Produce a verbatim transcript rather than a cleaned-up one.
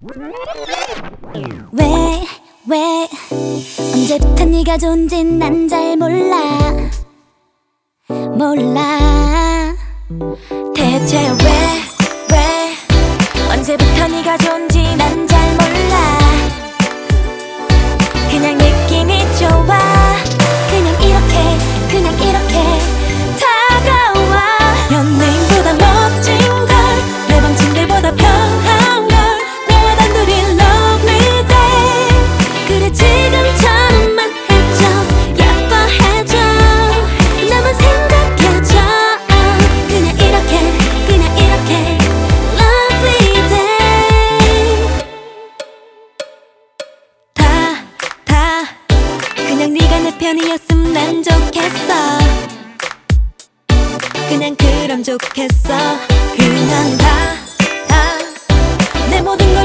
왜, 왜 언제부터 네가 좋은진 난 잘 몰라 몰라 대체 왜, 왜 언제부터 네가 좋은지 난 잘 몰라 그냥 느낌이 좋아 그냥 이렇게 그냥 이렇게 다가와 연예인보다 멋진 걸 내 방 침대보다 편한 걸 너와 단둘이 lovely day 그래 지금처럼만 해줘 예뻐해줘 나만 생각해줘 그냥 이렇게 그냥 이렇게 lovely day 다 다 그냥 네가 내 편이었으면 난 좋겠어 그냥 그럼 좋겠어 그냥 다 다 내 모든 걸